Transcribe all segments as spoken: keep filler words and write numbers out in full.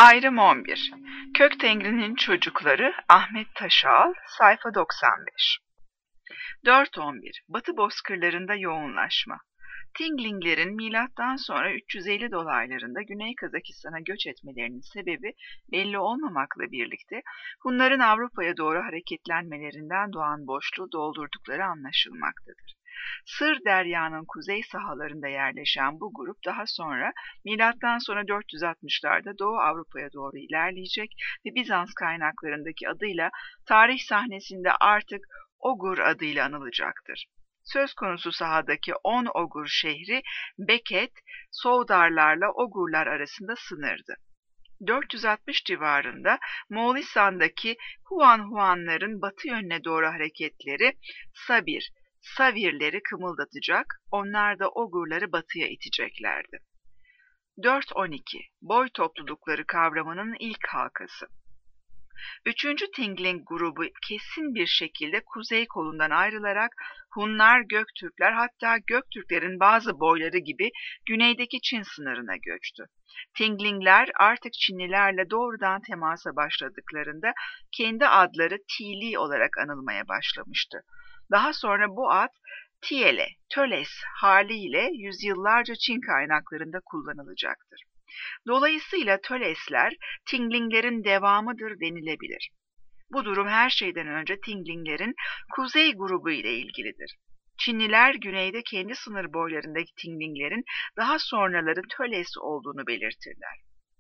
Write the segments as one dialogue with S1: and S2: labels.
S1: Ayrım on bir. Köktengri'nin Çocukları Ahmet Taşal, sayfa doksan beş. dört on bir. Batı bozkırlarında yoğunlaşma. Tinglinglerin milattan sonra üç yüz elli dolaylarında Güney Kazakistan'a göç etmelerinin sebebi belli olmamakla birlikte Hunların Avrupa'ya doğru hareketlenmelerinden doğan boşluğu doldurdukları anlaşılmaktadır. Sır Derya'nın kuzey sahalarında yerleşen bu grup daha sonra milattan sonra dört yüz altmışlarda Doğu Avrupa'ya doğru ilerleyecek ve Bizans kaynaklarındaki adıyla tarih sahnesinde artık Ogur adıyla anılacaktır. Söz konusu sahadaki on Ogur şehri Beket, Sovdarlarla Ogurlar arasında sınırdı. dört yüz altmış civarında Moğolistan'daki Huan Huanların batı yönüne doğru hareketleri Sabir, Savirleri kımıldatacak, onlar da Ogurları batıya iteceklerdi. dört on iki. Boy toplulukları kavramının ilk halkası. Üçüncü Tingling grubu kesin bir şekilde kuzey kolundan ayrılarak Hunlar, Göktürkler, hatta Göktürklerin bazı boyları gibi güneydeki Çin sınırına göçtü. Tinglingler artık Çinlilerle doğrudan temasa başladıklarında kendi adları Tili olarak anılmaya başlamıştı. Daha sonra bu ad Tiele, Töles haliyle yüzyıllarca Çin kaynaklarında kullanılacaktır. Dolayısıyla Tölesler Tinglinglerin devamıdır denilebilir. Bu durum her şeyden önce Tinglinglerin kuzey grubu ile ilgilidir. Çinliler güneyde kendi sınır boylarındaki Tinglinglerin daha sonraları Töles olduğunu belirtirler.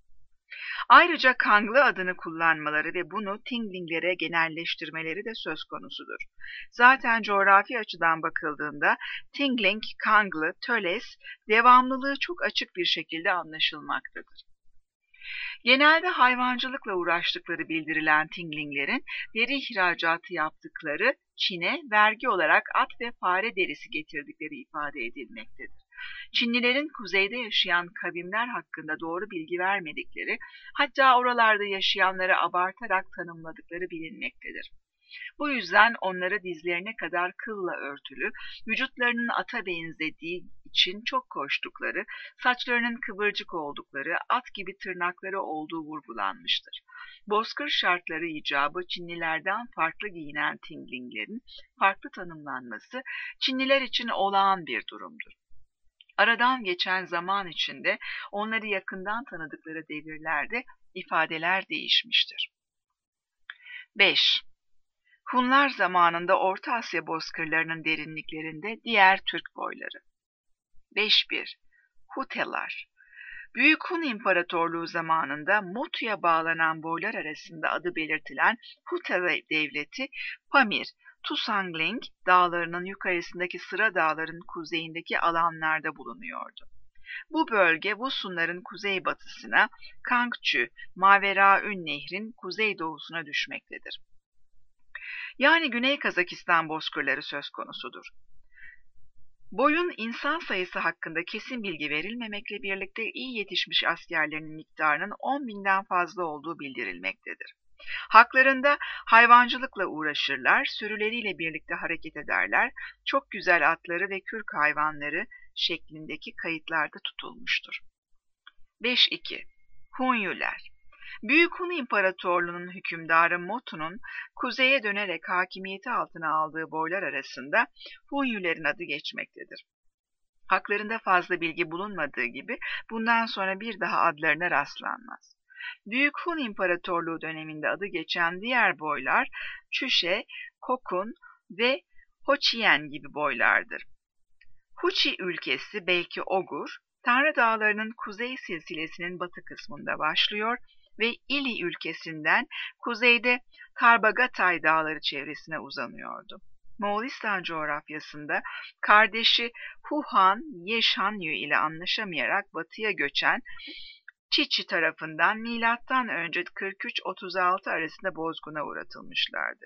S1: Ayrıca Kanglı adını kullanmaları ve bunu Tinglinglere genelleştirmeleri de söz konusudur. Zaten coğrafi açıdan bakıldığında Tingling, Kanglı, Töles devamlılığı çok açık bir şekilde anlaşılmaktadır. Genelde hayvancılıkla uğraştıkları bildirilen Tinglinglerin deri ihracatı yaptıkları Çin'e vergi olarak at ve fare derisi getirdikleri ifade edilmektedir. Çinlilerin kuzeyde yaşayan kavimler hakkında doğru bilgi vermedikleri, hatta oralarda yaşayanları abartarak tanımladıkları bilinmektedir. Bu yüzden onları dizlerine kadar kılla örtülü, vücutlarının ata benzediği için çok koştukları, saçlarının kıvırcık oldukları, at gibi tırnakları olduğu vurgulanmıştır. Bozkır şartları icabı Çinlilerden farklı giyinen Tinglinglerin farklı tanımlanması Çinliler için olağan bir durumdur. Aradan geçen zaman içinde onları yakından tanıdıkları devirlerde ifadeler değişmiştir. beş. Hunlar zamanında Orta Asya bozkırlarının derinliklerinde diğer Türk boyları. beş bir. Hutelar. Büyük Hun İmparatorluğu zamanında Motu'ya bağlanan boylar arasında adı belirtilen Hute devleti Pamir, Tusangling dağlarının yukarısındaki Sıra dağların kuzeyindeki alanlarda bulunuyordu. Bu bölge Vusunların kuzeybatısına, Kangçü, Maveraün Nehrin kuzeydoğusuna düşmektedir. Yani Güney Kazakistan bozkırları söz konusudur. Boyun insan sayısı hakkında kesin bilgi verilmemekle birlikte iyi yetişmiş askerlerinin miktarının on binden fazla olduğu bildirilmektedir. Haklarında hayvancılıkla uğraşırlar, sürüleriyle birlikte hareket ederler, çok güzel atları ve kürk hayvanları şeklindeki kayıtlarda tutulmuştur. beş iki. Hunyuler. Büyük Hun İmparatorluğu'nun hükümdarı Motu'nun kuzeye dönerek hakimiyeti altına aldığı boylar arasında Hunyulerin adı geçmektedir. Haklarında fazla bilgi bulunmadığı gibi bundan sonra bir daha adlarına rastlanmaz. Büyük Hun İmparatorluğu döneminde adı geçen diğer boylar Çüşe, Kokun ve Hoçiyen gibi boylardır. Huçi ülkesi belki Ogur, Tanrı Dağları'nın kuzey silsilesinin batı kısmında başlıyor ve İli ülkesinden kuzeyde Tarbagatay Dağları çevresine uzanıyordu. Moğolistan coğrafyasında kardeşi Huhan Yeşanyu ile anlaşamayarak batıya göçen Çiçi tarafından milattan önce kırk üç otuz altı arasında bozguna uğratılmışlardır.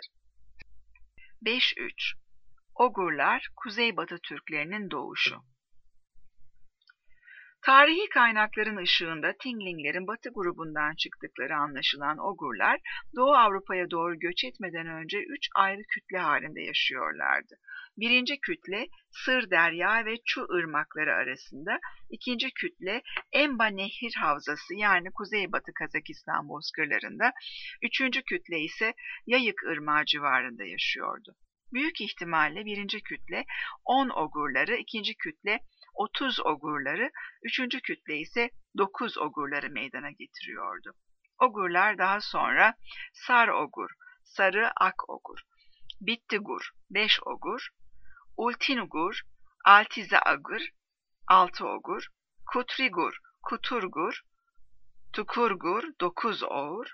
S1: beş üç. Ogurlar, Kuzeybatı Türklerinin doğuşu. Tarihi kaynakların ışığında Tinglinglerin Batı grubundan çıktıkları anlaşılan Ogurlar, Doğu Avrupa'ya doğru göç etmeden önce üç ayrı kütle halinde yaşıyorlardı. Birinci kütle Sır Derya ve Çu ırmakları arasında, ikinci kütle Emba Nehir Havzası yani Kuzeybatı Kazakistan bozkırlarında, üçüncü kütle ise Yayık Irmağı civarında yaşıyordu. Büyük ihtimalle birinci kütle on Ogurları, ikinci kütle otuz Ogurları, üçüncü kütle ise dokuz Ogurları meydana getiriyordu. Ogurlar daha sonra Sar Ogur, Sarı Ak Ogur, Bittigur, beş Ogur, Ultinugur, Altize Agur, altı Ogur, Kutrigur, Kuturgur, Tukurgur, dokuz Ogur,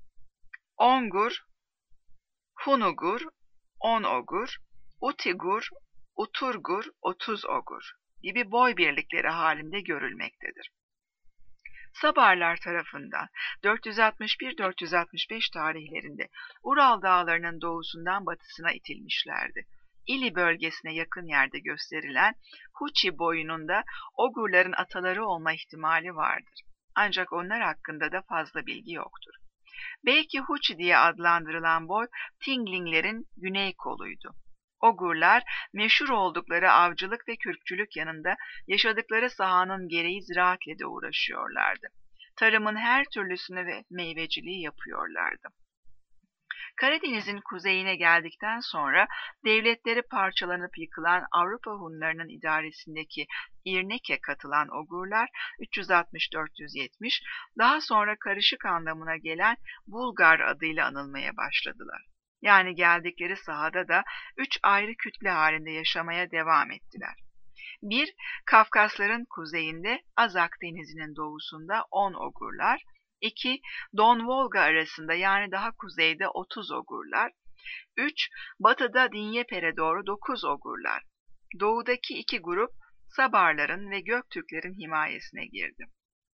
S1: Ongur, Hunugur, on Ogur, Utigur, Uturgur, otuz Ogur gibi boy birlikleri halinde görülmektedir. Sabarlar tarafından dört yüz altmış bir dört yüz altmış beş tarihlerinde Ural dağlarının doğusundan batısına itilmişlerdi. İli bölgesine yakın yerde gösterilen Huçi boyununda Ogurların ataları olma ihtimali vardır. Ancak onlar hakkında da fazla bilgi yoktur. Belki Huçi diye adlandırılan boy Tinglinglerin güney koluydu. Ogurlar meşhur oldukları avcılık ve kürkçülük yanında yaşadıkları sahanın gereği ziraatle de uğraşıyorlardı. Tarımın her türlüsünü ve meyveciliği yapıyorlardı. Karadeniz'in kuzeyine geldikten sonra devletleri parçalanıp yıkılan Avrupa Hunlarının idaresindeki İrnek'e katılan Ogurlar üç yüz altmış dört yüz yetmiş, daha sonra karışık anlamına gelen Bulgar adıyla anılmaya başladılar. Yani geldikleri sahada da üç ayrı kütle halinde yaşamaya devam ettiler. bir Kafkasların kuzeyinde Azak Denizi'nin doğusunda on Ogurlar, iki Don Volga arasında yani daha kuzeyde otuz Ogurlar, üç batıda Dinyeper'e doğru dokuz Ogurlar. Doğudaki iki grup Sabarların ve Göktürklerin himayesine girdi.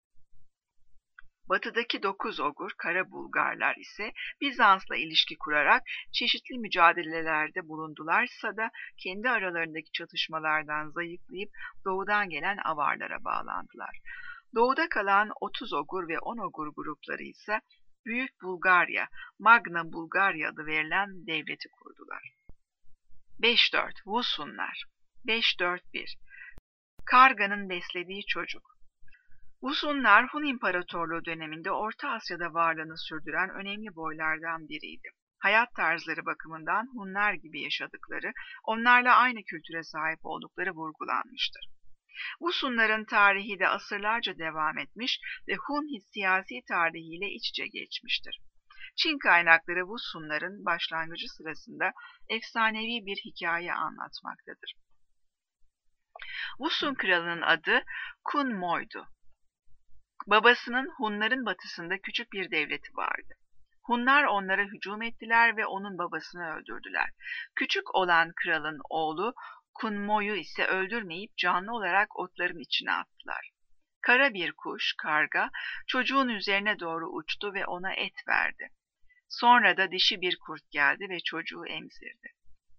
S1: Batıdaki dokuz Ogur, Kara Bulgarlar ise Bizans'la ilişki kurarak çeşitli mücadelelerde bulundularsa da kendi aralarındaki çatışmalardan zayıflayıp doğudan gelen Avarlara bağlandılar. Doğuda kalan otuz Ogur ve on Ogur grupları ise Büyük Bulgarya, Magna Bulgarya adı verilen devleti kurdular. beş dört Vusunlar beş dört bir Karga'nın beslediği çocuk. Vusunlar Hun İmparatorluğu döneminde Orta Asya'da varlığını sürdüren önemli boylardan biriydi. Hayat tarzları bakımından Hunlar gibi yaşadıkları, onlarla aynı kültüre sahip oldukları vurgulanmıştır. Vusunların tarihi de asırlarca devam etmiş ve Hun siyasi tarihiyle iç içe geçmiştir. Çin kaynakları Vusunların başlangıcı sırasında efsanevi bir hikaye anlatmaktadır. Vusun kralının adı Kun Mo'ydu. Babasının Hunların batısında küçük bir devleti vardı. Hunlar onlara hücum ettiler ve onun babasını öldürdüler. Küçük olan kralın oğlu Kunmo'yu ise öldürmeyip canlı olarak otların içine attılar. Kara bir kuş, karga, çocuğun üzerine doğru uçtu ve ona et verdi. Sonra da dişi bir kurt geldi ve çocuğu emzirdi.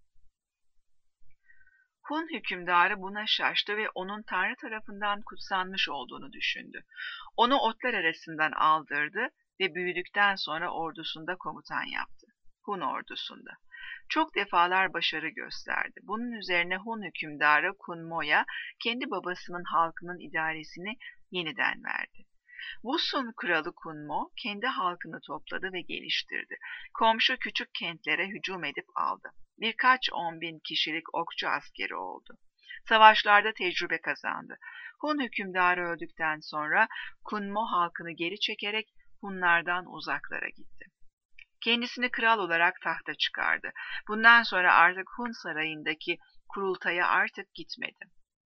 S1: Hun hükümdarı buna şaştı ve onun Tanrı tarafından kutsanmış olduğunu düşündü. Onu otlar arasından aldırdı ve büyüdükten sonra ordusunda komutan yaptı. Hun ordusunda. Çok defalar başarı gösterdi. Bunun üzerine Hun hükümdarı Kunmo'ya kendi babasının halkının idaresini yeniden verdi. Vusun kralı Kunmo kendi halkını topladı ve geliştirdi. Komşu küçük kentlere hücum edip aldı. Birkaç on bin kişilik okçu askeri oldu. Savaşlarda tecrübe kazandı. Hun hükümdarı öldükten sonra Kunmo halkını geri çekerek Hunlardan uzaklara gitti. Kendisini kral olarak tahta çıkardı. Bundan sonra artık Hun sarayındaki kurultaya artık gitmedi.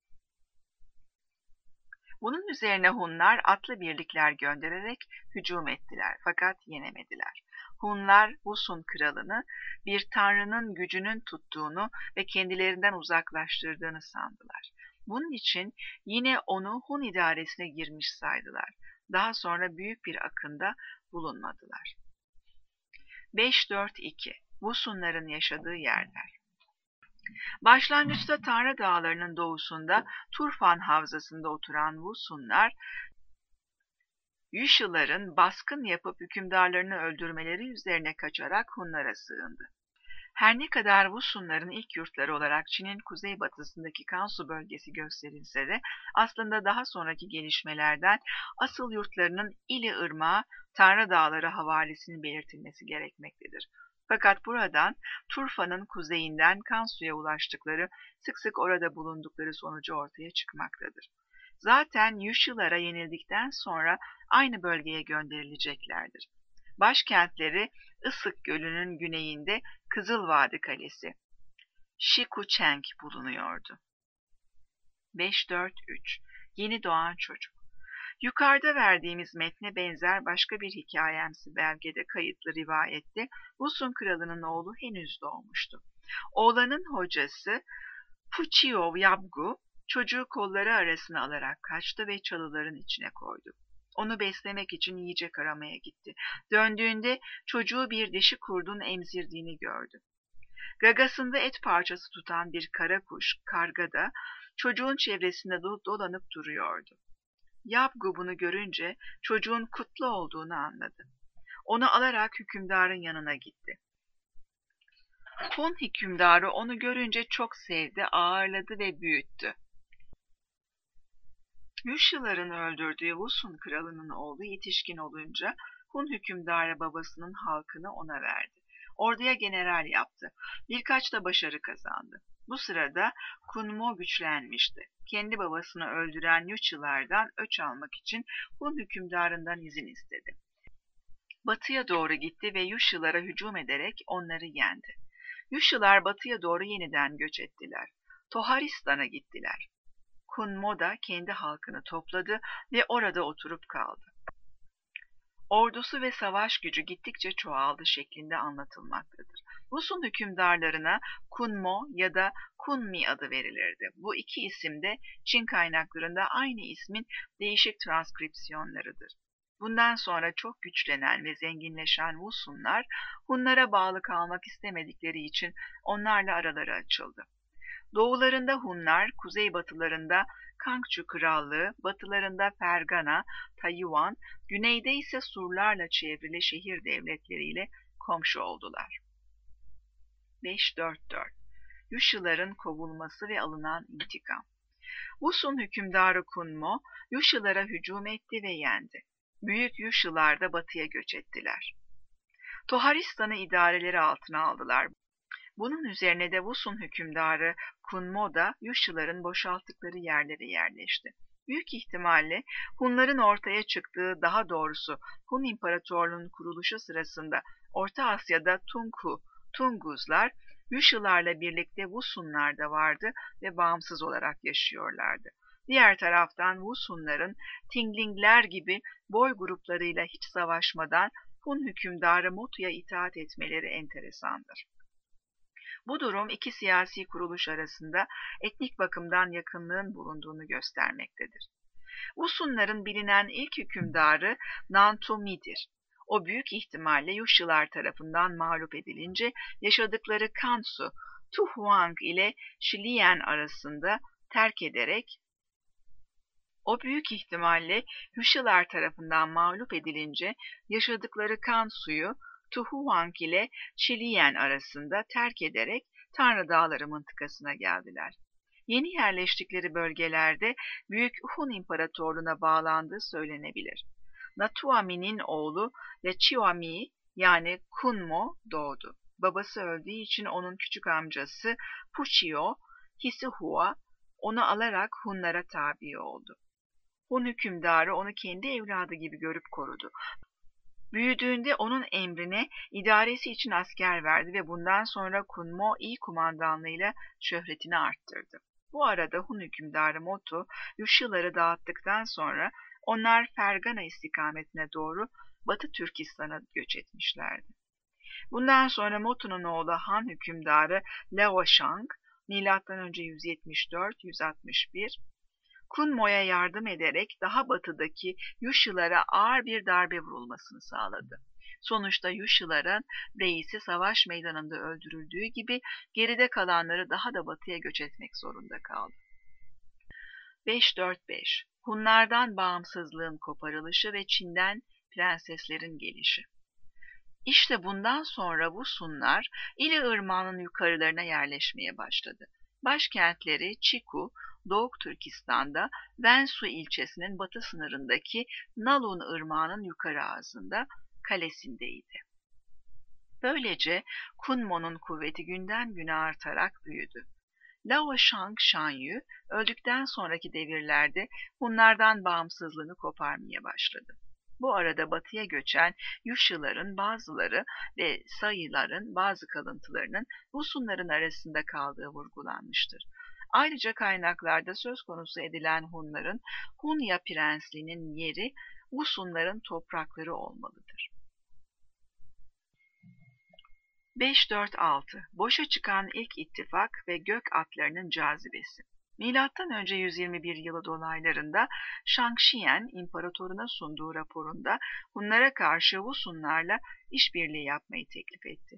S1: Bunun üzerine Hunlar atlı birlikler göndererek hücum ettiler fakat yenemediler. Hunlar Vusun kralını bir tanrının gücünün tuttuğunu ve kendilerinden uzaklaştırdığını sandılar. Bunun için yine onu Hun idaresine girmiş saydılar. Daha sonra büyük bir akında bulunmadılar. beş dört iki Vusunların yaşadığı yerler. Başlangıçta Tanrı Dağları'nın doğusunda Turfan Havzası'nda oturan Vusunlar, Yuşiların baskın yapıp hükümdarlarını öldürmeleri üzerine kaçarak Hunlara sığındı. Her ne kadar Vusunların ilk yurtları olarak Çin'in kuzeybatısındaki Kansu bölgesi gösterilse de aslında daha sonraki gelişmelerden asıl yurtlarının İli Irmağı Tanrı Dağları havalesini belirtilmesi gerekmektedir. Fakat buradan Turfa'nın kuzeyinden Kansu'ya ulaştıkları, sık sık orada bulundukları sonucu ortaya çıkmaktadır. Zaten Yuşilara yenildikten sonra aynı bölgeye gönderileceklerdir. Başkentleri Isık Gölü'nün güneyinde Kızılvadi Kalesi, Shikucheng bulunuyordu. beş dört üç Yeni doğan çocuk. Yukarıda verdiğimiz metne benzer başka bir hikayemsi belgede kayıtlı rivayette Vusun kralının oğlu henüz doğmuştu. Oğlanın hocası Puchiyo Yabgu çocuğu kolları arasına alarak kaçtı ve çalıların içine koydu. Onu beslemek için yiyecek aramaya gitti. Döndüğünde çocuğu bir dişi kurdun emzirdiğini gördü. Gagasında et parçası tutan bir kara kuş, karga da çocuğun çevresinde dolanıp duruyordu. Yabgu bunu görünce çocuğun kutlu olduğunu anladı. Onu alarak hükümdarın yanına gitti. Hun hükümdarı onu görünce çok sevdi, ağırladı ve büyüttü. Yuşiların öldürdüğü Vusun kralının oğlu yetişkin olunca Hun hükümdarı babasının halkını ona verdi. Orduya general yaptı. Birkaç da başarı kazandı. Bu sırada Kunmo güçlenmişti. Kendi babasını öldüren Yuşilardan öç almak için Hun hükümdarından izin istedi. Batıya doğru gitti ve Yuşilara hücum ederek onları yendi. Yuşilar batıya doğru yeniden göç ettiler. Toharistan'a gittiler. Kunmo da kendi halkını topladı ve orada oturup kaldı. Ordusu ve savaş gücü gittikçe çoğaldı şeklinde anlatılmaktadır. Vusun hükümdarlarına Kunmo ya da Kunmi adı verilirdi. Bu iki isim de Çin kaynaklarında aynı ismin değişik transkripsiyonlarıdır. Bundan sonra çok güçlenen ve zenginleşen Vusunlar, Hunlara bağlı kalmak istemedikleri için onlarla araları açıldı. Doğularında Hunlar, kuzeybatılarında Kangçu Krallığı, batılarında Fergana, Tayuan, güneyde ise surlarla çevrili şehir devletleriyle komşu oldular. beş dört dört Yuşiların kovulması ve alınan intikam. Vusun hükümdarı Kunmo, Yuşilara hücum etti ve yendi. Büyük Yuşilar da batıya göç ettiler. Toharistan'ı idareleri altına aldılar. Bunun üzerine de Vusun hükümdarı Kunmo da Yuşiların boşalttıkları yerlere yerleşti. Büyük ihtimalle Hunların ortaya çıktığı, daha doğrusu Hun İmparatorluğu'nun kuruluşu sırasında Orta Asya'da Tunku, Tunguzlar, Yuşilarla birlikte Vusunlar da vardı ve bağımsız olarak yaşıyorlardı. Diğer taraftan Vusunların Tinglingler gibi boy gruplarıyla hiç savaşmadan Hun hükümdarı Motu'ya itaat etmeleri enteresandır. Bu durum iki siyasi kuruluş arasında etnik bakımdan yakınlığın bulunduğunu göstermektedir. Vusunların bilinen ilk hükümdarı Nantumi'dir. O büyük ihtimalle Yuşilar tarafından mağlup edilince yaşadıkları Kansu, Tuhuang ile Shilian arasında terk ederek O büyük ihtimalle Yuşilar tarafından mağlup edilince yaşadıkları Kansu'yu Tuhuang ile Shilian arasında terk ederek Tanrı Dağları mıntıkasına geldiler. Yeni yerleştikleri bölgelerde Büyük Hun İmparatorluğu'na bağlandığı söylenebilir. Natuami'nin oğlu Yachiwami yani Kunmo doğdu. Babası öldüğü için onun küçük amcası Puchiyo, Hisihua onu alarak Hunlara tabi oldu. Hun hükümdarı onu kendi evladı gibi görüp korudu. Büyüdüğünde onun emrine idaresi için asker verdi ve bundan sonra Kunmo iyi kumandanlığıyla şöhretini arttırdı. Bu arada Hun hükümdarı Motu, Yuşiları dağıttıktan sonra onlar Fergana istikametine doğru Batı Türkistan'a göç etmişlerdi. Bundan sonra Motu'nun oğlu Han hükümdarı Laoshang, milattan önce yüz yetmiş dört yüz altmış bir, Kunmo'ya yardım ederek daha batıdaki Yuşilara ağır bir darbe vurulmasını sağladı. Sonuçta Yuşiların reisi savaş meydanında öldürüldüğü gibi geride kalanları daha da batıya göç etmek zorunda kaldı. beş dört beş Hunlardan bağımsızlığın koparılışı ve Çin'den prenseslerin gelişi. İşte bundan sonra bu Hunlar İli Irmağı'nın yukarılarına yerleşmeye başladı. Başkentleri Çiku, Doğu Türkistan'da Vensu ilçesinin batı sınırındaki Nalun Irmağı'nın yukarı ağzında kalesindeydi. Böylece Kunmo'nun kuvveti günden güne artarak büyüdü. Lao Shang Shanyu öldükten sonraki devirlerde Hunlardan bağımsızlığını koparmaya başladı. Bu arada batıya göçen Yuşiların bazıları ve Sayıların bazı kalıntılarının Husunların arasında kaldığı vurgulanmıştır. Ayrıca kaynaklarda söz konusu edilen Hunların Hunya prensliğinin yeri Husunların toprakları olmalıdır. beş dört altı Boşa çıkan ilk ittifak ve gök atlarının cazibesi. Milattan önce yüz yirmi bir yılı dolaylarında Shang Xian imparatoruna sunduğu raporunda Hunlara karşı Husunlarla işbirliği yapmayı teklif etti.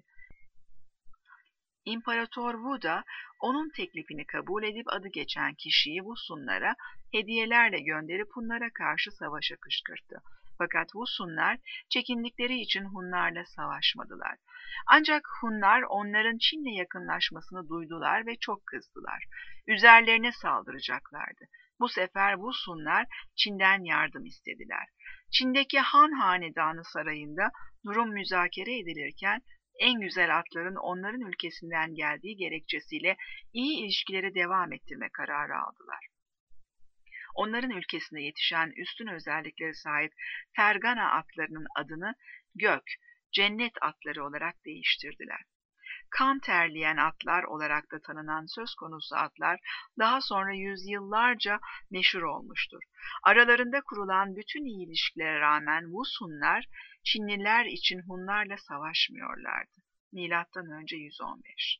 S1: İmparator Wu da onun teklifini kabul edip adı geçen kişiyi Husunlara hediyelerle gönderip Hunlara karşı savaşa kışkırttı. Fakat Husunlar çekindikleri için Hunlarla savaşmadılar. Ancak Hunlar onların Çin'le yakınlaşmasını duydular ve çok kızdılar. Üzerlerine saldıracaklardı. Bu sefer Husunlar Çin'den yardım istediler. Çin'deki Han Hanedanı sarayında durum müzakere edilirken en güzel atların onların ülkesinden geldiği gerekçesiyle iyi ilişkileri devam ettirme kararı aldılar. Onların ülkesinde yetişen üstün özelliklere sahip Fergana atlarının adını Gök, Cennet atları olarak değiştirdiler. Kan terleyen atlar olarak da tanınan söz konusu atlar daha sonra yüzyıllarca meşhur olmuştur. Aralarında kurulan bütün iyi ilişkilere rağmen Husunlar, Çinliler için Hunlarla savaşmıyorlardı. Milattan önce yüz on beş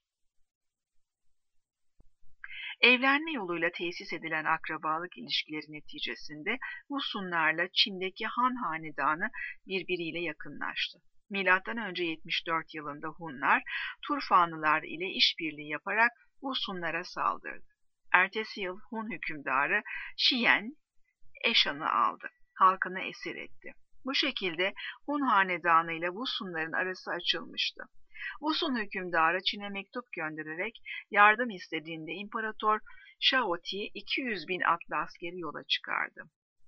S1: Evlenme yoluyla tesis edilen akrabalık ilişkileri neticesinde Husunlarla Çin'deki Han Hanedanı birbiriyle yakınlaştı. Milattan önce yetmiş dört yılında Hunlar, Turfanlılar ile işbirliği yaparak Husunlara saldırdı. Ertesi yıl Hun hükümdarı Şiyen Eşan'ı aldı, halkını esir etti. Bu şekilde Hun Hanedanı ile Husunların arası açılmıştı. Husun hükümdarı Çin'e mektup göndererek yardım istediğinde İmparator Shaoti iki yüz bin atlı askeri yola çıkardı.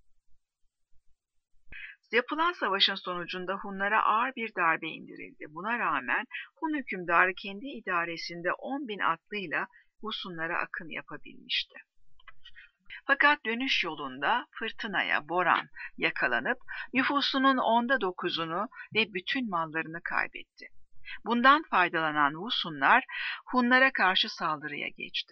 S1: Yapılan savaşın sonucunda Hunlara ağır bir darbe indirildi. Buna rağmen Hun hükümdarı kendi idaresinde on bin atlıyla Husunlara akın yapabilmişti. Fakat dönüş yolunda fırtınaya, boran yakalanıp nüfusunun onda dokuzunu ve bütün mallarını kaybetti. Bundan faydalanan Husunlar Hunlara karşı saldırıya geçti.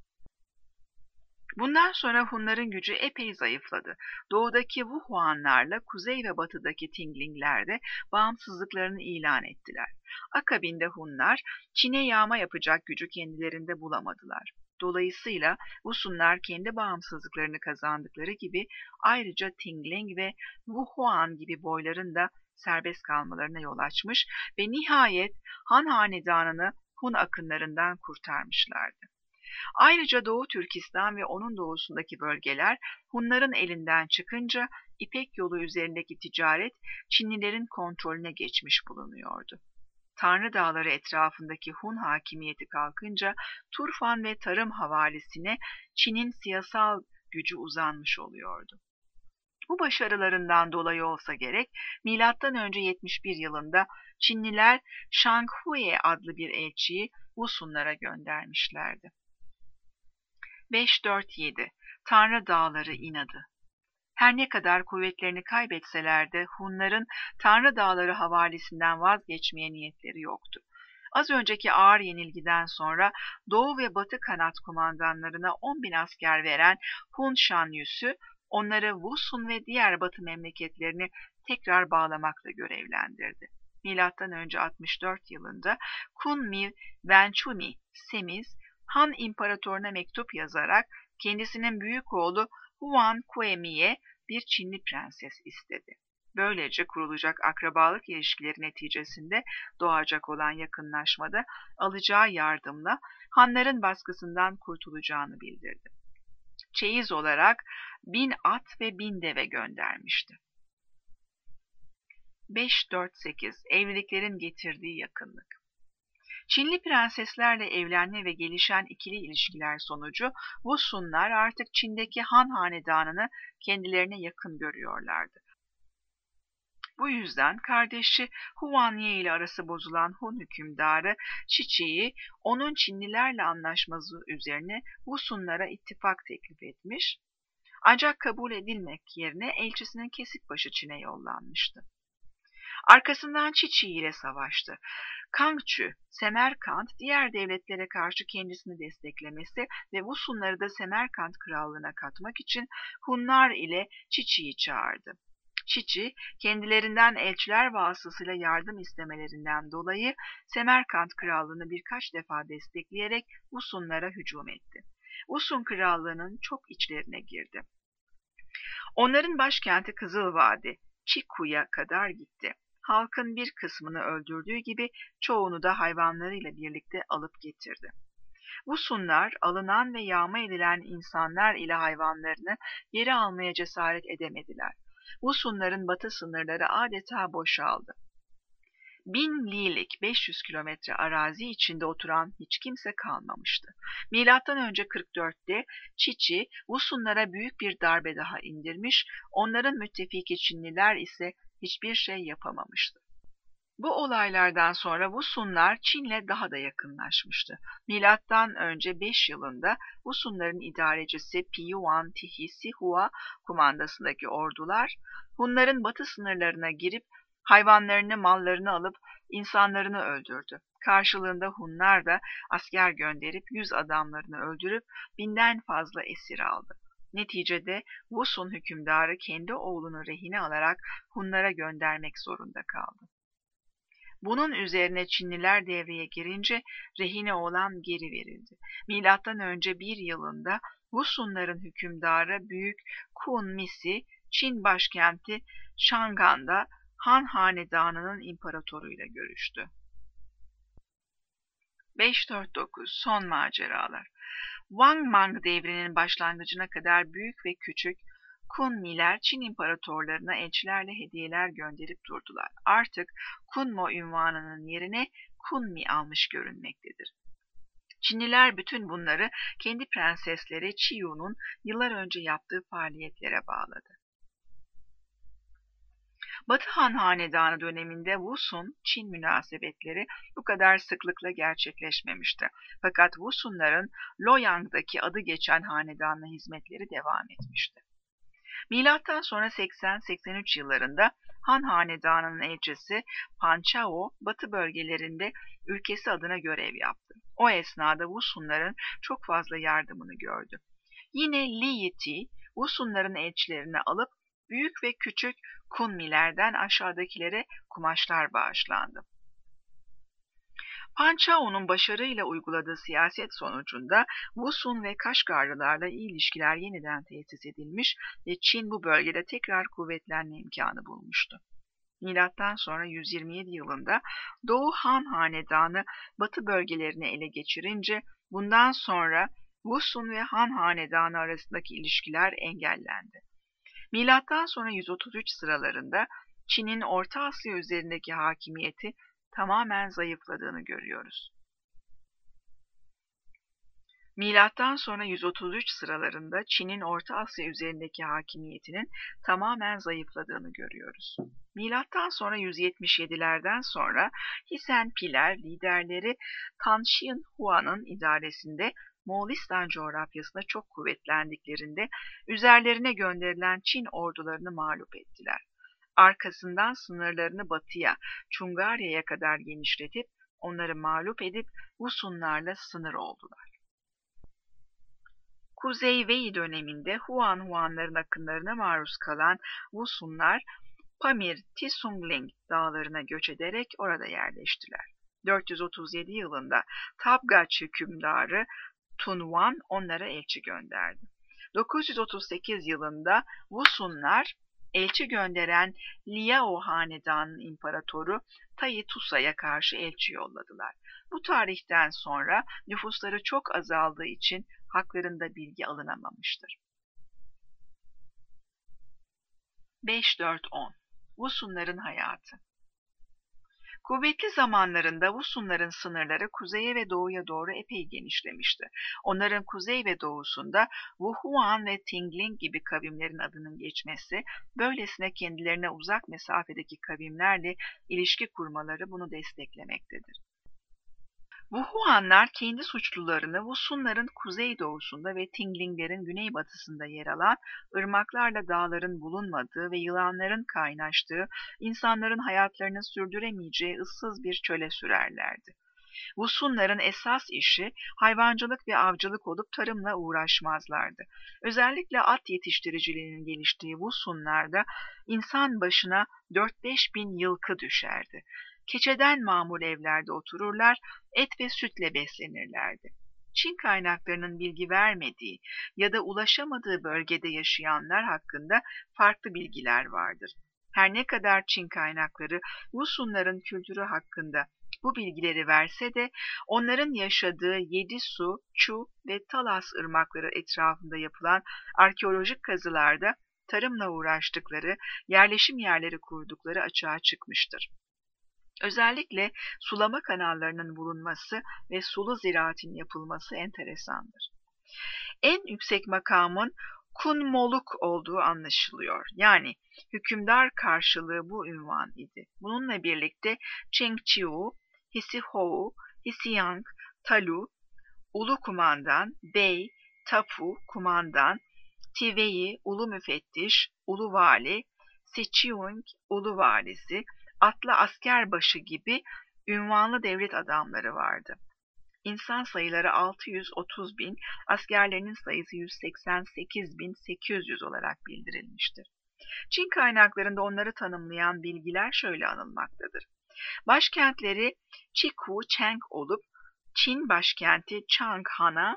S1: Bundan sonra Hunların gücü epey zayıfladı. Doğudaki Wuhuanlarla kuzey ve batıdaki Tinglingler de bağımsızlıklarını ilan ettiler. Akabinde Hunlar Çin'e yağma yapacak gücü kendilerinde bulamadılar. Dolayısıyla Husunlar kendi bağımsızlıklarını kazandıkları gibi ayrıca Tingling ve Wuhuan gibi boyların da serbest kalmalarına yol açmış ve nihayet Han Hanedanı'nı Hun akınlarından kurtarmışlardı. Ayrıca Doğu Türkistan ve onun doğusundaki bölgeler Hunların elinden çıkınca İpek yolu üzerindeki ticaret Çinlilerin kontrolüne geçmiş bulunuyordu. Tanrı Dağları etrafındaki Hun hakimiyeti kalkınca Turfan ve tarım havalisine Çin'in siyasal gücü uzanmış oluyordu. Bu başarılarından dolayı olsa gerek, milattan önce yetmiş bir yılında Çinliler Shang Hui adlı bir elçiyi Husunlara göndermişlerdi. beş dört yedi Tanrı Dağları inadı. Her ne kadar kuvvetlerini kaybetseler de Hunların Tanrı Dağları havalisinden vazgeçmeye niyetleri yoktu. Az önceki ağır yenilgiden sonra Doğu ve Batı kanat kumandanlarına on bin asker veren Hun Shanyusu, onları Wusun ve diğer Batı memleketlerini tekrar bağlamakla görevlendirdi. Milattan önce altmış dört yılında Kunmi Wenchumi Semiz, Han İmparatoruna mektup yazarak kendisinin büyük oğlu Huan Kuemi'ye bir Çinli prenses istedi. Böylece kurulacak akrabalık ilişkileri neticesinde doğacak olan yakınlaşmada alacağı yardımla Hanların baskısından kurtulacağını bildirdi. Çeyiz olarak bin at ve bin deve göndermişti. beş dört sekiz Evliliklerin getirdiği yakınlık. Çinli prenseslerle evlenme ve gelişen ikili ilişkiler sonucu Wusunlar artık Çin'deki Han hanedanını kendilerine yakın görüyorlardı. Bu yüzden kardeşi Huanye ile arası bozulan Hun hükümdarı Çiçi'yi onun Çinlilerle anlaşması üzerine Wusunlara ittifak teklif etmiş, ancak kabul edilmek yerine elçisinin Kesikbaşı Çin'e yollanmıştı. Arkasından Çiçi ile savaştı. Kangçü, Semerkant diğer devletlere karşı kendisini desteklemesi ve Wusunları da Semerkant krallığına katmak için Hunlar ile Çiçi'yi çağırdı. Çiçi, kendilerinden elçiler vasıtasıyla yardım istemelerinden dolayı Semerkant krallığını birkaç defa destekleyerek Wusunlara hücum etti. Wusun krallığının çok içlerine girdi. Onların başkenti Kızılvadi, Çiku'ya kadar gitti. Halkın bir kısmını öldürdüğü gibi çoğunu da hayvanlarıyla birlikte alıp getirdi. Wusunlar alınan ve yağma edilen insanlar ile hayvanlarını geri almaya cesaret edemediler. Wusunların batı sınırları adeta boşaldı. Bin lilik beş yüz kilometre arazi içinde oturan hiç kimse kalmamıştı. Milattan önce kırk dörtte Çiçi Wusunlara büyük bir darbe daha indirmiş, onların müttefiki Çinliler ise hiçbir şey yapamamıştı. Bu olaylardan sonra Wusunlar Çin'le daha da yakınlaşmıştı. Milattan önce beş yılında Wusunların idarecisi Piyuan Tihi Sihua kumandasındaki ordular Hunların batı sınırlarına girip hayvanlarını, mallarını alıp insanlarını öldürdü. Karşılığında Hunlar da asker gönderip yüz adamlarını öldürüp binden fazla esir aldı. Neticede Wusun hükümdarı kendi oğlunu rehine alarak Hunlara göndermek zorunda kaldı. Bunun üzerine Çinliler devreye girince rehine olan geri verildi. Milattan önce bir yılında Wusunların hükümdarı Büyük Kun Misi, Çin başkenti Şangan'da Han hanedanının imparatoruyla görüştü. beş dört dokuz Son maceralar. Wang Mang devrinin başlangıcına kadar büyük ve küçük Kunmiler Çin imparatorlarına elçilerle hediyeler gönderip durdular. Artık Kunmo ünvanının yerine Kunmi almış görünmektedir. Çinliler bütün bunları kendi prensesleri Çiyu'nun yıllar önce yaptığı faaliyetlere bağladı. Batı Han Hanedanı döneminde Wusun-Çin münasebetleri bu kadar sıklıkla gerçekleşmemişti. Fakat Wusunların Loyang'daki adı geçen hanedanla hizmetleri devam etmişti. Milattan sonra seksen seksen üç yıllarında Han Hanedanı'nın elçisi Pançao, batı bölgelerinde ülkesi adına görev yaptı. O esnada Wusunların çok fazla yardımını gördü. Yine Li Yiti, Wusunların elçilerini alıp büyük ve küçük Kunmilerden aşağıdakilere kumaşlar bağışlandı. Pançao'nun başarıyla uyguladığı siyaset sonucunda Wusun ve Kaşgarlılarla iyi ilişkiler yeniden tesis edilmiş ve Çin bu bölgede tekrar kuvvetlenme imkanı bulmuştu. Milattan sonra yüz yirmi yedi yılında Doğu Han Hanedanı batı bölgelerini ele geçirince bundan sonra Wusun ve Han Hanedanı arasındaki ilişkiler engellendi. Milattan sonra yüz otuz üç sıralarında Çin'in Orta Asya üzerindeki hakimiyeti tamamen zayıfladığını görüyoruz. Milattan sonra yüz otuz üç sıralarında Çin'in Orta Asya üzerindeki hakimiyetinin tamamen zayıfladığını görüyoruz. Milattan sonra yüz yetmiş yedilerden sonra Hisenpiler liderleri Tan Xinhua'nın idaresinde Moğolistan coğrafyasında çok kuvvetlendiklerinde üzerlerine gönderilen Çin ordularını mağlup ettiler. Arkasından sınırlarını batıya, Çungarya'ya kadar genişletip onları mağlup edip Wusunlarla sınır oldular. Kuzey Wei döneminde Huan Huanların akınlarına maruz kalan Wusunlar Pamir Tisungling dağlarına göç ederek orada yerleştiler. dört yüz otuz yedi yılında Tabgaç hükümdarı Tunhuan onlara elçi gönderdi. dokuz yüz otuz sekiz yılında Vusunlar elçi gönderen Liao Hanedanı'nın imparatoru Tai Tusa'ya karşı elçi yolladılar. Bu tarihten sonra nüfusları çok azaldığı için haklarında bilgi alınamamıştır. beş dört on Vusunların hayatı. Kuvvetli zamanlarında Vusunların sınırları kuzeye ve doğuya doğru epey genişlemişti. Onların kuzey ve doğusunda Wuhuan ve Tingling gibi kavimlerin adının geçmesi, böylesine kendilerine uzak mesafedeki kavimlerle ilişki kurmaları bunu desteklemektedir. Wuhuanlar kendi suçlularını Vusunların kuzeydoğusunda ve Tinglinglerin güneybatısında yer alan ırmaklarla dağların bulunmadığı ve yılanların kaynaştığı, insanların hayatlarını sürdüremeyeceği ıssız bir çöle sürerlerdi. Vusunların esas işi hayvancılık ve avcılık olup tarımla uğraşmazlardı. Özellikle at yetiştiriciliğinin geliştiği Vusunlarda insan başına dört beş bin yılkı düşerdi. Keçeden mamul evlerde otururlar, et ve sütle beslenirlerdi. Çin kaynaklarının bilgi vermediği ya da ulaşamadığı bölgede yaşayanlar hakkında farklı bilgiler vardır. Her ne kadar Çin kaynakları Vusunların kültürü hakkında bu bilgileri verse de onların yaşadığı Yedisu, Chu ve Talas ırmakları etrafında yapılan arkeolojik kazılarda tarımla uğraştıkları, yerleşim yerleri kurdukları açığa çıkmıştır. Özellikle sulama kanallarının bulunması ve sulu ziraatin yapılması enteresandır. En yüksek makamın Kunmoluk olduğu anlaşılıyor. Yani hükümdar karşılığı bu ünvan idi. Bununla birlikte Chengqiu, Hisihou, Hisiyang, Talu, Ulu Kumandan, Bey, Tapu, Kumandan, Tivei, Ulu Müfettiş, Ulu Vali, Sichiung, Ulu Valisi, Atlı Askerbaşı gibi ünvanlı devlet adamları vardı. İnsan sayıları altı yüz otuz bin, askerlerinin sayısı yüz seksen sekiz bin sekiz yüz olarak bildirilmiştir. Çin kaynaklarında onları tanımlayan bilgiler şöyle anılmaktadır. Başkentleri Chiku Cheng olup Çin başkenti Changhan'a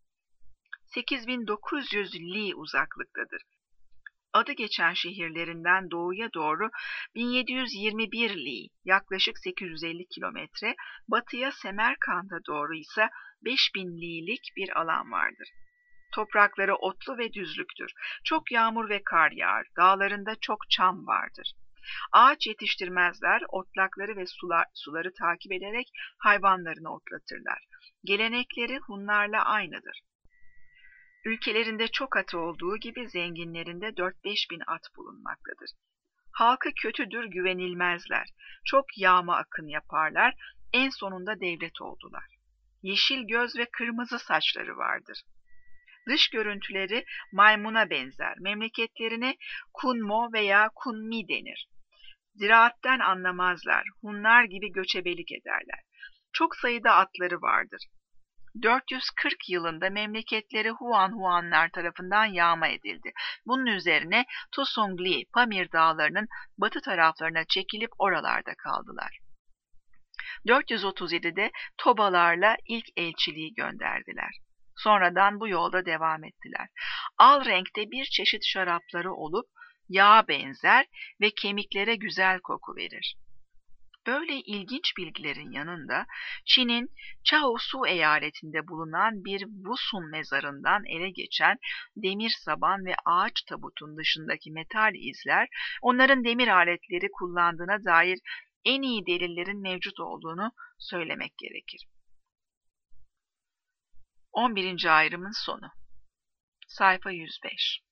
S1: sekiz bin dokuz yüz li uzaklıktadır. Adı geçen şehirlerinden doğuya doğru bin yedi yüz yirmi bir li, yaklaşık sekiz yüz elli kilometre, batıya Semerkant'a doğru ise beş bin li'lik bir alan vardır. Toprakları otlu ve düzlüktür. Çok yağmur ve kar yağar. Dağlarında çok çam vardır. Ağaç yetiştirmezler, otlakları ve sular, suları takip ederek hayvanlarını otlatırlar. Gelenekleri Hunlarla aynıdır. Ülkelerinde çok atı olduğu gibi zenginlerinde dört beş bin at bulunmaktadır. Halkı kötüdür, güvenilmezler. Çok yağma akın yaparlar, en sonunda devlet oldular. Yeşil göz ve kırmızı saçları vardır. Dış görüntüleri maymuna benzer. Memleketlerine Kunmo veya Kunmi denir. Ziraatten anlamazlar. Hunlar gibi göçebelik ederler. Çok sayıda atları vardır. dört yüz kırk yılında memleketleri Huan Huanlar tarafından yağma edildi. Bunun üzerine Tusungli, Pamir dağlarının batı taraflarına çekilip oralarda kaldılar. dört yüz otuz yedide Tobalarla ilk elçiliği gönderdiler. Sonradan bu yolda devam ettiler. Al renkte bir çeşit şarapları olup yağa benzer ve kemiklere güzel koku verir. Böyle ilginç bilgilerin yanında Çin'in Chaosu eyaletinde bulunan bir Vusun mezarından ele geçen demir saban ve ağaç tabutun dışındaki metal izler, onların demir aletleri kullandığına dair en iyi delillerin mevcut olduğunu söylemek gerekir. on birinci ayrımın sonu. Sayfa yüz beş.